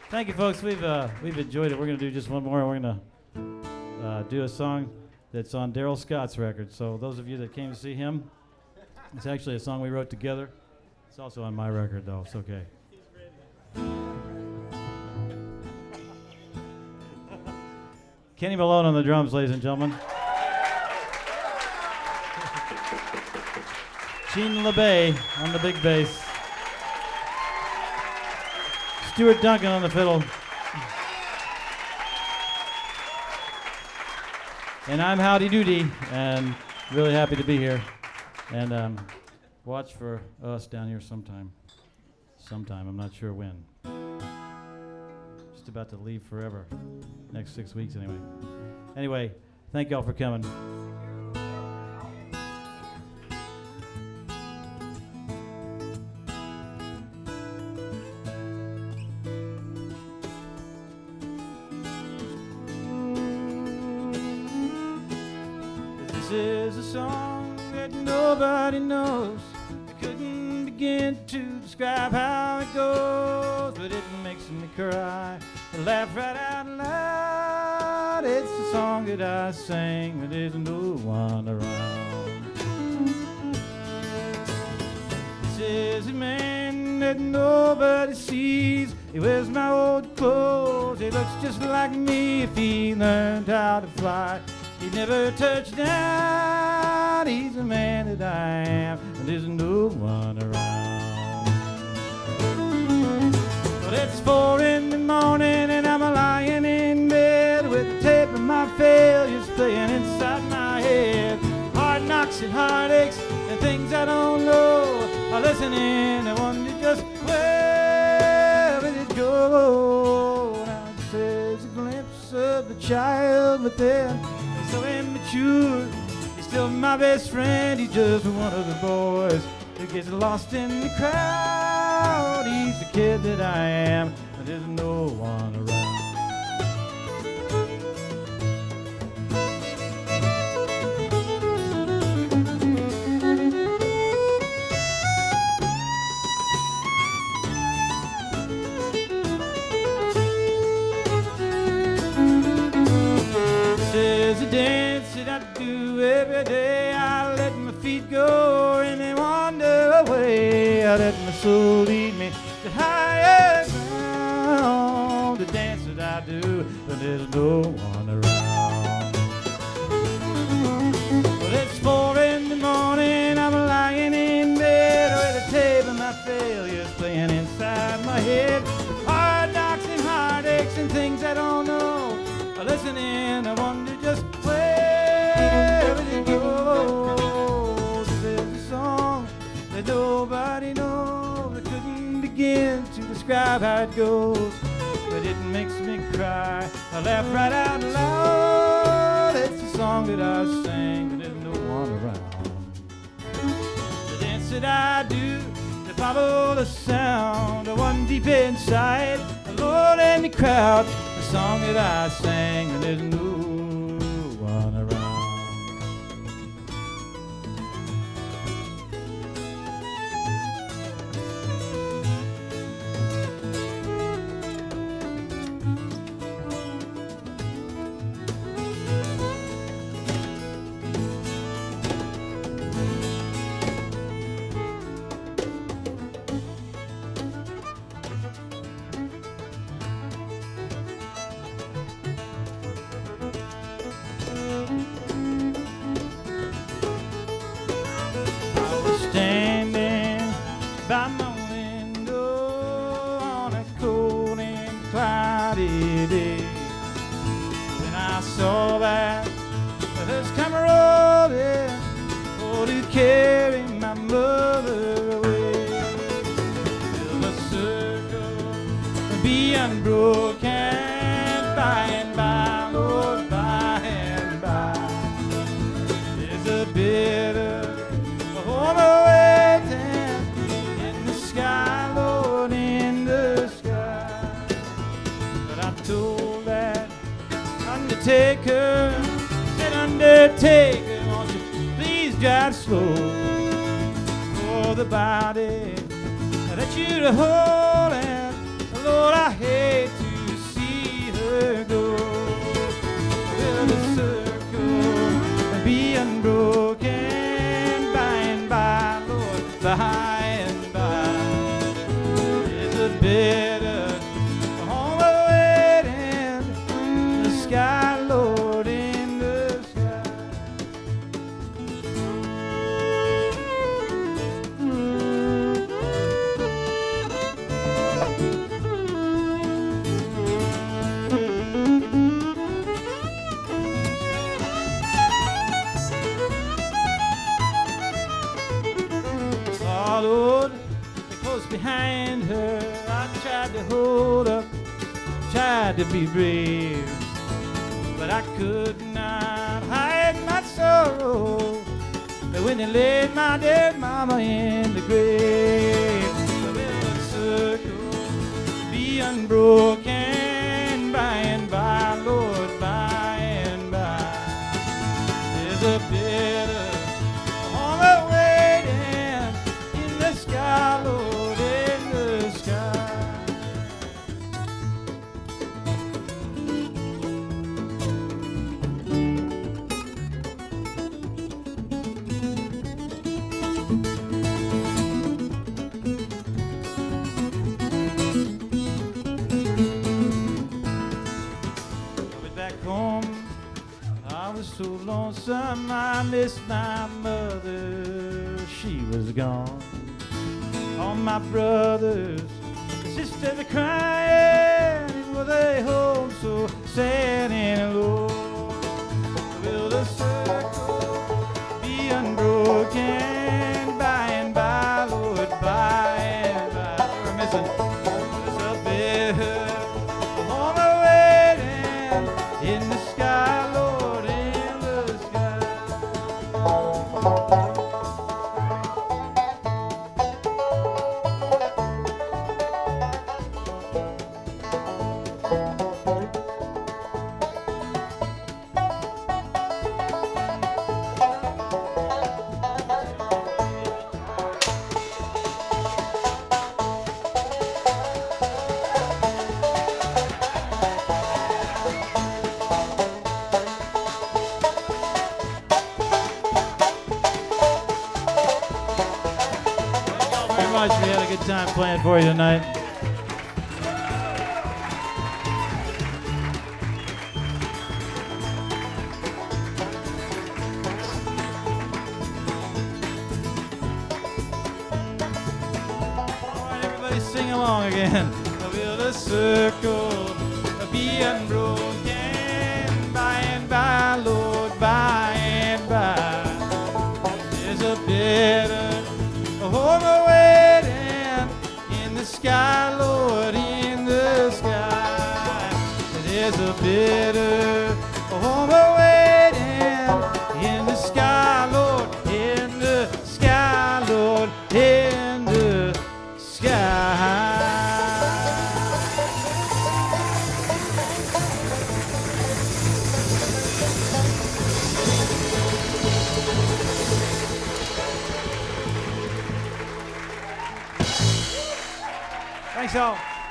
Thank you, folks. We've enjoyed it. We're going to do just one more. We're going to do a song that's on Daryl Scott's record. So those of you that came to see him, it's actually a song we wrote together. It's also on my record, though. It's okay. Kenny Malone on the drums, ladies and gentlemen. Gene LeBay on the big bass. Stuart Duncan on the fiddle. And I'm Howdy Doody, and really happy to be here. And watch for us down here sometime. I'm not sure when. Just about to leave forever. Next 6 weeks anyway. Anyway, thank y'all for coming. This is a song that nobody knows. I couldn't begin to describe how it goes, but it makes me cry, laugh right out loud. It's a song that I sing when there's no one around. This is a man that nobody sees. He wears my old clothes. He looks just like me if he learned how to fly. He never touched down. He's the man that I am, and there's no one around. Well, it's 4 in the morning, and I'm lying in bed with the tape of my failures playing inside my head. Hard knocks and heartaches and things I don't know are listening. I wonder just where did it go? Now there's a glimpse of the child within. So immature, he's still my best friend. He's just one of the boys who gets lost in the crowd. He's the kid that I am, and there's no one around. There's a dance that I do every day. I let my feet go and they wander away. I let my soul lead me to higher ground. The dance that I do when there's no one around. Well, it's 4 in the morning. I'm lying in bed with a tape of my failures playing inside my head. Hard knocks and heartaches and things I don't know. Listening, I wonder just where did it go? There's a song that nobody knows. I couldn't begin to describe how it goes, but it makes me cry. I laugh right out loud. It's a song that I sing when there's no one around. The dance that I do to follow the sound of one deep inside a lonely crowd. The song that I sing when there's no one around. Standing by my window on a cold and cloudy day, when I saw that bus come rolling for to carry my mother away. Will the circle be unbroken by and by, Lord, by and by? There's a bitter home awaiting in the sky, Lord, in the sky. But I told that undertaker, said, undertaker, won't you please drive slow? For the body that you're holding, Lord, I hate to bitter on the waiting in the sky, Lord, in the sky. Followed close behind her, I tried to hold up, tried to be brave, but I could not hide my sorrow. But when they laid my dead mama in the grave, the little circle be unbroken by and by, Lord, by and by. There's a bitter on the waiting in the sky, Lord, in the sky. Back home, I was so lonesome, I missed my mother, she was gone. All my brothers, sisters are crying, it was a home so sad and alone. Will the circle be unbroken by and by, Lord, by and by? We're missing a bit on the waiting in the sky, Lord, in the sky. Very much. We had a good time playing for you tonight. All right, everybody sing along again. Will the circle be unbroken by and by, Lord, by and by? There's a bitter home awaiting in the sky, Lord, in the sky. There's a bitter home awaiting in the sky, Lord, in the sky, Lord, in the sky. Thanks all.